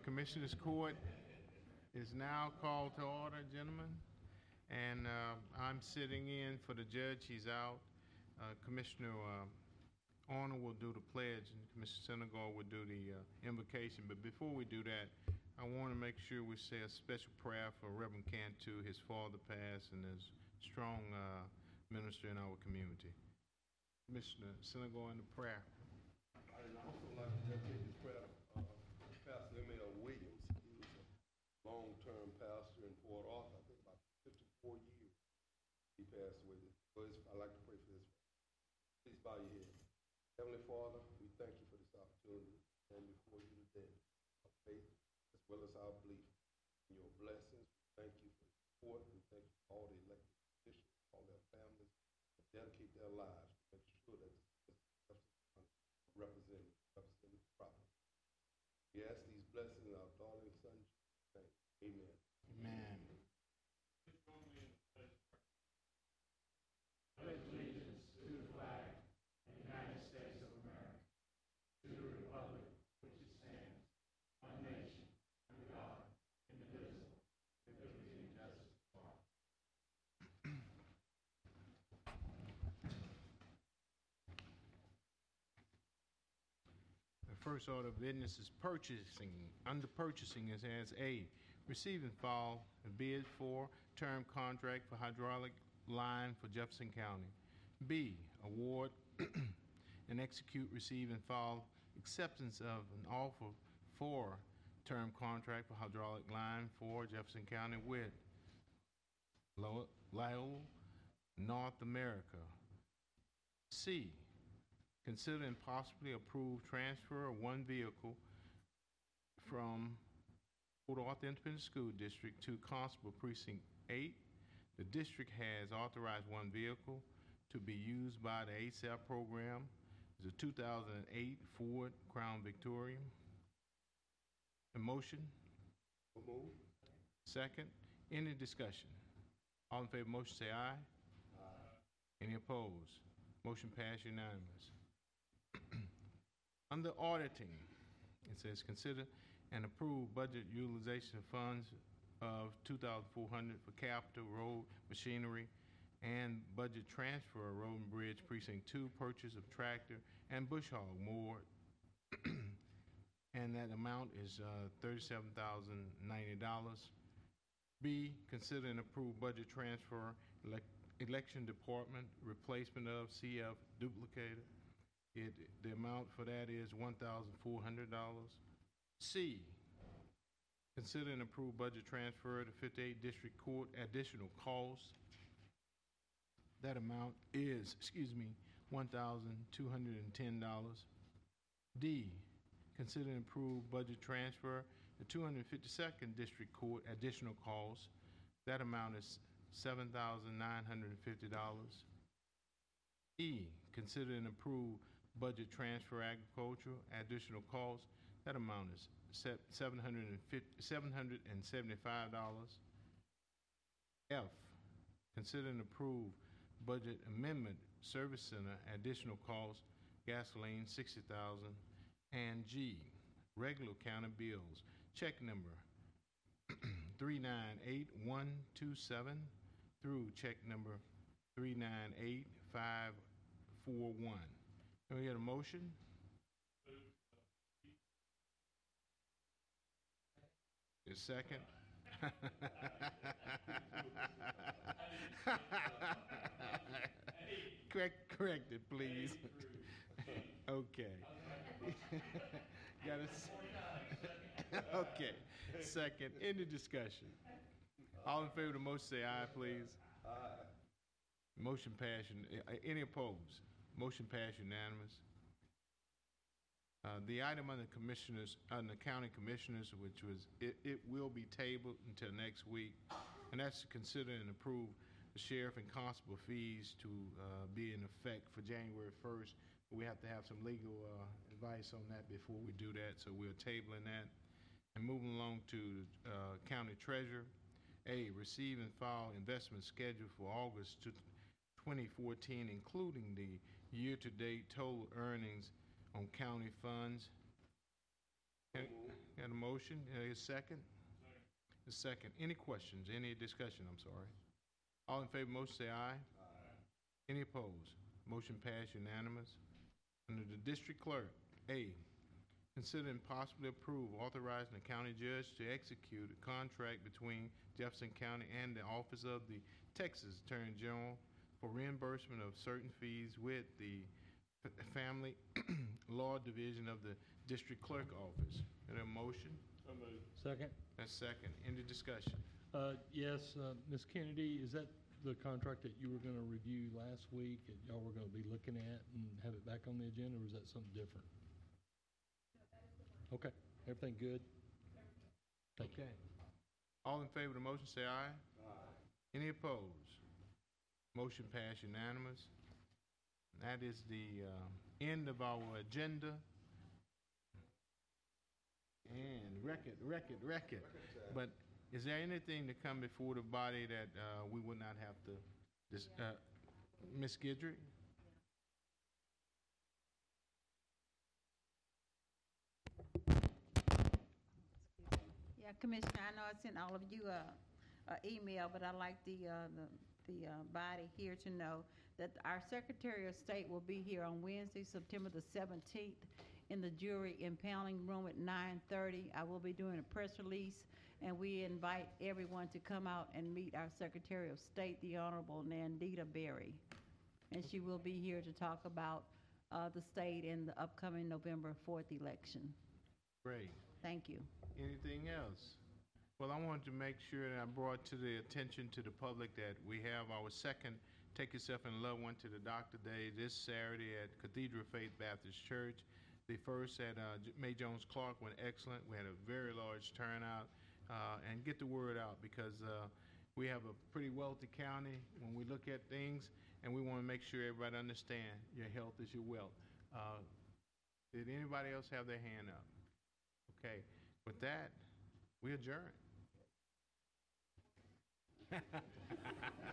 Commissioners Court is now called to order, gentlemen. And I'm sitting in for the judge. He's out. Commissioner Arnold will do the pledge, and Commissioner Senegal will do the invocation. But before we do that, I want to make sure we say a special prayer for Reverend Cantu. His father passed, and is a strong minister in our community. Commissioner Senegal in the prayer. I'd also like to dedicate this prayer to Pastor M.L. Williams. He was a long-term pastor in Port Arthur, I think about 54 years. He passed away. I'd like to pray for this. Please bow your head. Heavenly Father, we thank you for this opportunity to stand before you today. Our faith as well as our belief in your blessings. We thank you for the support. We thank you for all the elected officials, all their families, that dedicate their lives to make sure that the citizens are represented properly. We ask these blessings in our darling son, Jesus' name. Amen. Amen. Pledge allegiance to the flag of the United States of America, to the republic which it stands, one nation, under God, indivisible, with liberty and justice for all. The first order of business is purchasing. Under purchasing is as A, receive and file a bid for term contract for hydraulic line for Jefferson County. B, award and execute, receive and file acceptance of an offer for term contract for hydraulic line for Jefferson County with Lyle North America. C, consider and possibly approve transfer of one vehicle from Port Arthur Independent School District to Constable Precinct 8. The district has authorized one vehicle to be used by the ASAP program. It's a 2008 Ford Crown Victoria. A motion? Move. Second. Any discussion? All in favor of the motion say aye. Aye. Any opposed? Motion passed unanimous. Under auditing, it says consider and approve budget utilization of funds of $2,400 for capital road machinery and budget transfer of road and bridge precinct 2 purchase of tractor and bush hog mower, and that amount is $37,090. B, consider and approve budget transfer election department replacement of CF duplicator. The amount for that is $1,400. C, consider and approve budget transfer to 58 District Court additional costs. That amount is, $1,210. D, consider and approve budget transfer to 252nd District Court additional costs. That amount is $7,950. E, consider and approve budget transfer agricultural additional costs. That amount is $775. F, consider and approve budget amendment service center additional costs, gasoline $60,000. And G, regular county bills, check number 398127 through check number 398541. Can we get a motion? A second? Correct it, please. Okay. Got a okay. Second. Any discussion? All in favor of the motion say aye, please. Aye. Motion passed. Any opposed? Motion passed unanimous. The item on the commissioners, on the county commissioners, which was, it will be tabled until next week, and that's to consider and approve the sheriff and constable fees to be in effect for January 1st. We have to have some legal advice on that before we do that, so we're tabling that. And moving along to county treasurer. A, receive and file investment schedule for August 2014, including the year-to-date total earnings on county funds. Got a motion, a second? A second. Any questions, any discussion, I'm sorry? All in favor of the motion say aye. Any opposed? Motion passed unanimous. Under the district clerk, A, consider and possibly approve authorizing the county judge to execute a contract between Jefferson County and the Office of the Texas Attorney General for reimbursement of certain fees with the Family Law Division of the District Clerk Office. Is there a motion? So moved. Second? That's second. Any discussion? Yes, Ms. Kennedy, is that the contract that you were going to review last week and y'all were going to be looking at and have it back on the agenda, or is that something different? Okay, everything good? Thank you. Okay. All in favor of the motion say aye. Any opposed? Motion passed unanimous. That is the end of our agenda. And record. But is there anything to come before the body that we would not have to, Ms. Guidry? Yeah, Commissioner, I know I sent all of you a email, but I'd like the body here to know that our Secretary of State will be here on Wednesday, September the 17th, in the jury impounding room at 9:30. I will be doing a press release, and we invite everyone to come out and meet our Secretary of State, the Honorable Nandita Berry. And she will be here to talk about the state in the upcoming November 4th election. Great. Thank you. Anything else? Well, I wanted to make sure that I brought to the attention to the public that we have our second Take Yourself and Love One to the Doctor Day this Saturday at Cathedral Faith Baptist Church. The first at May Jones Clark went excellent. We had a very large turnout. And get the word out, because we have a pretty wealthy county when we look at things, and we want to make sure everybody understand your health is your wealth. Did anybody else have their hand up? Okay. With that, we adjourn.